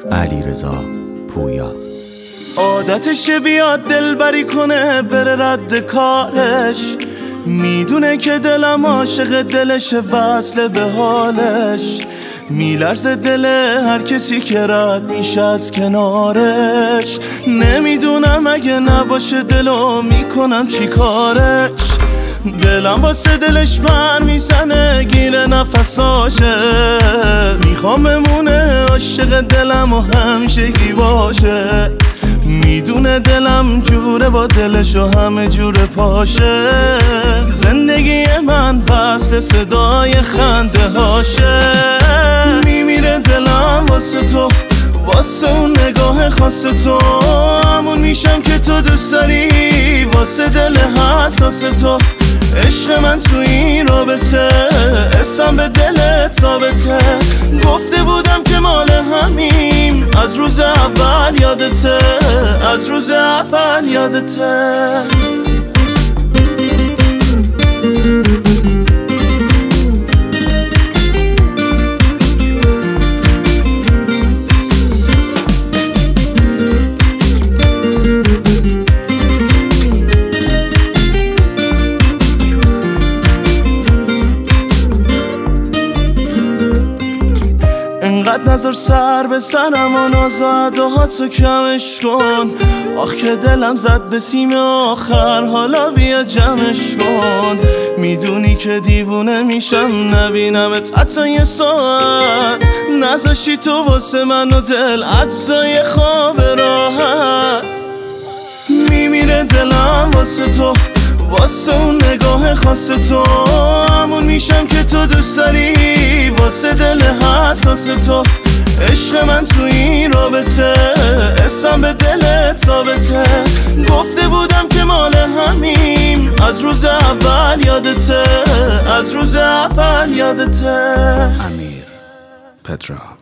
علیرضا پویا. عادتشه بیاد دلبری کنه بره رد کارش، میدونه که دلم عاشق دلشه وصله به حالش، میلرزه دل هر کسی که رد میشه از کنارش، نمیدونم اگه نباشه دلو میکنم چی کارش، دلم واسه دلش من میزنه گیره نفساشه، میخوام بمونه عاشق دلم و همیشگی باشه، میدونه دلم جوره با دلش و همه جور پاشه، زندگی من فصل صدای خنده هاشه، میمیره دلم واسه تو، واسه اون نگاه خاص تو، همون میشم که تو دوست داری، واسه دل حساس تو، عشق من تو این رابطه، اسم به دلت ثابته، گفته بودم که مال همیم، از روز اول یادته، از روز اول یادته. انقدر نظر سر به سرم و ناز و عداهاتو کمش کن، آخ که دلم زد به سیم آخر، حالا بیا جمعش کن، میدونی که دیوونه میشم نبینمت حتی یه ساعت، نذاشی تو واسه من و دل عجزای خواب راحت، میمیره دلم واسه تو، واسه اون نگاه خاص تو، همون میشم که تو دوست داری، واسه دل حساس تو، عشق من تو این رابطه، اسم به دلت ثابته، گفته بودم که مال همیم، از روز اول یادته، از روز اول یادته. امیر پترا.